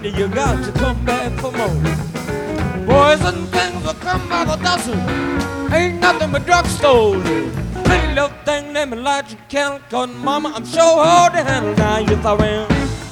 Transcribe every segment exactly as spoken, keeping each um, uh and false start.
you got to come back for more. Boys and things will come by the dozen, ain't nothing but drugstores. Pretty little thing, let me light your candle, cause mama, I'm sure hard to handle now, yes I am.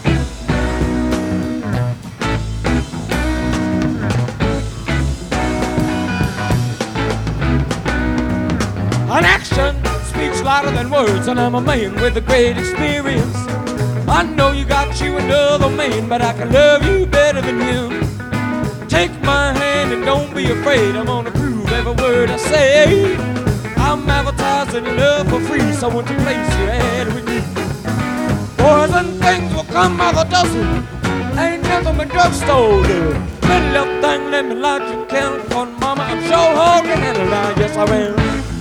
An action speaks louder than words, and I'm a man with a great experience. I know you got you another man, but I can love you better than him. Take my hand and don't be afraid, I'm gonna prove every word I say. I'm advertising love for free, so won't you place your ad with me? Boys and things will come by the dozen, ain't nothing but drugstore love. Pretty little thing, let me light your candle, cause mama, I'm sure hard to handle now, yes I am.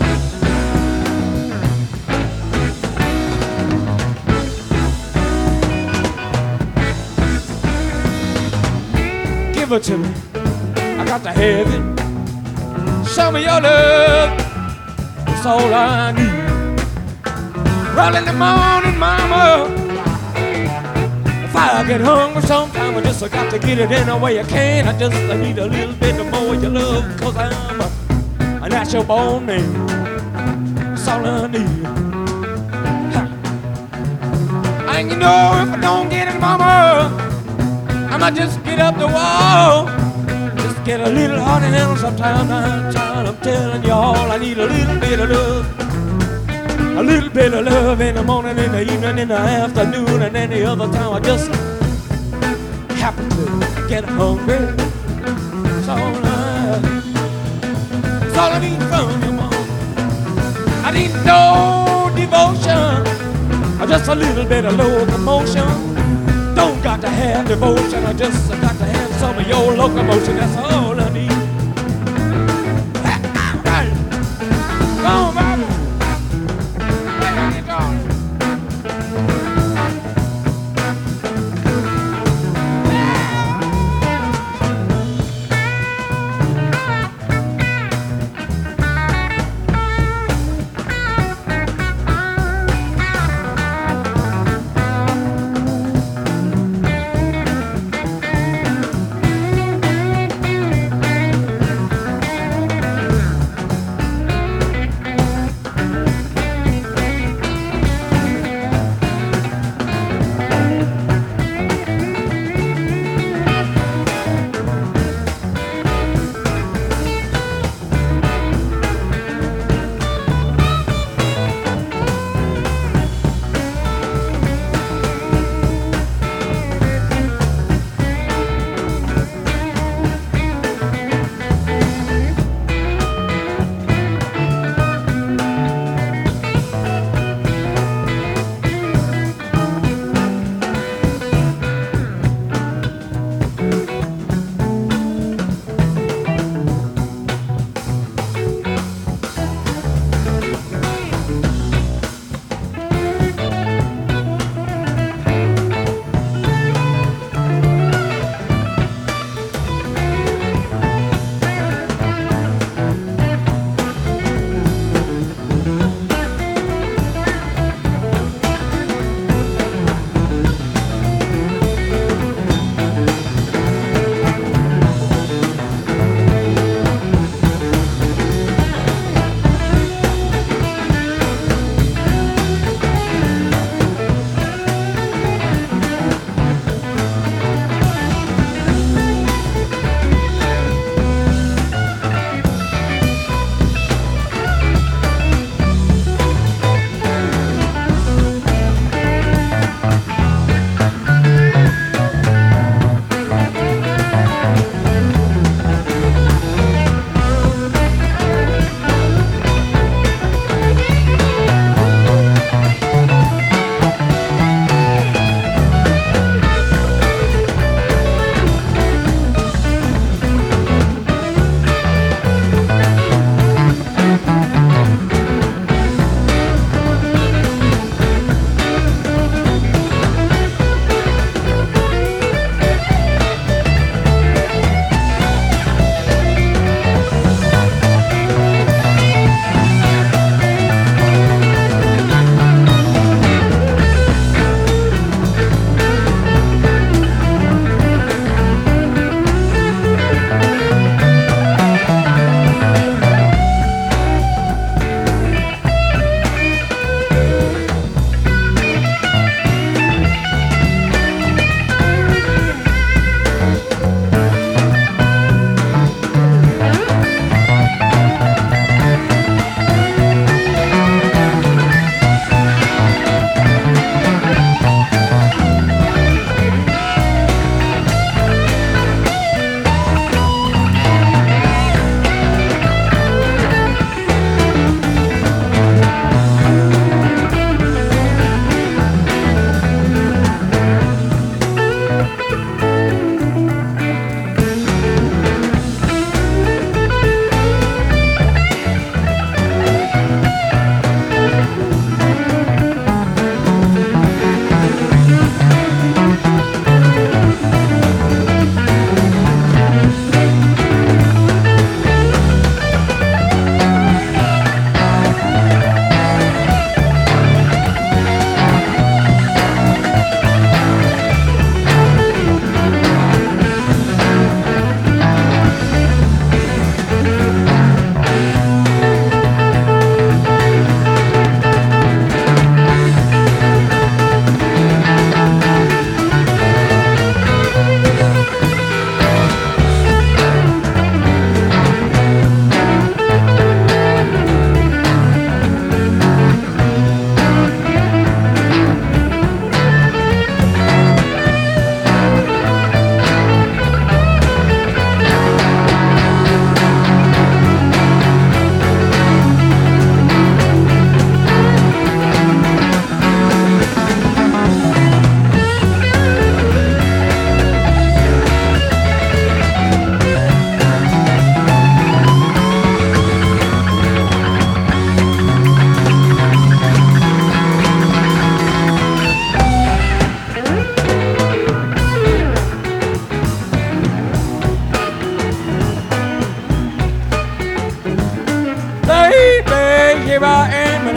Give it to me, I got to have it. Show me your love, that's all I need. Early in the morning, mama, if I get hungry sometime, I just got to get it any way I can. I just I need a little bit more of your love, cause I'm a, a natural born man. That's all I need. Ha. And you know, if I don't get it, mama, I might just get up the wall. Just get a little hard to handle sometime. I'm, trying, I'm telling you all, I need a little bit of love. A little bit of love in the morning, in the evening, in the afternoon, and any other time I just happen to get hungry. That's all I, that's all I need from you, mom. I need no devotion, just a little bit of locomotion. Don't got to have devotion, I just got to have some of your locomotion. That's all I need. Come on, baby. Play on your guitar.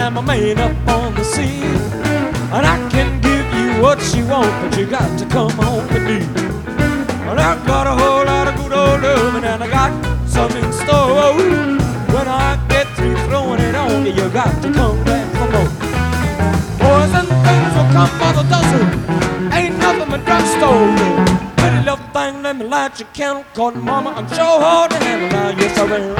I'm a man up on the scene. And I can give you what you want, but you got to come home with me. And I've got a whole lot of good old loving, and I got some in store. When I get through throwing it on you, you got to come back for more. Boys and things will come by the dozen, ain't nothing but drugstore. Pretty little thing, let me light your candle, 'cause mama, I'm sure hard to handle now, yes I will.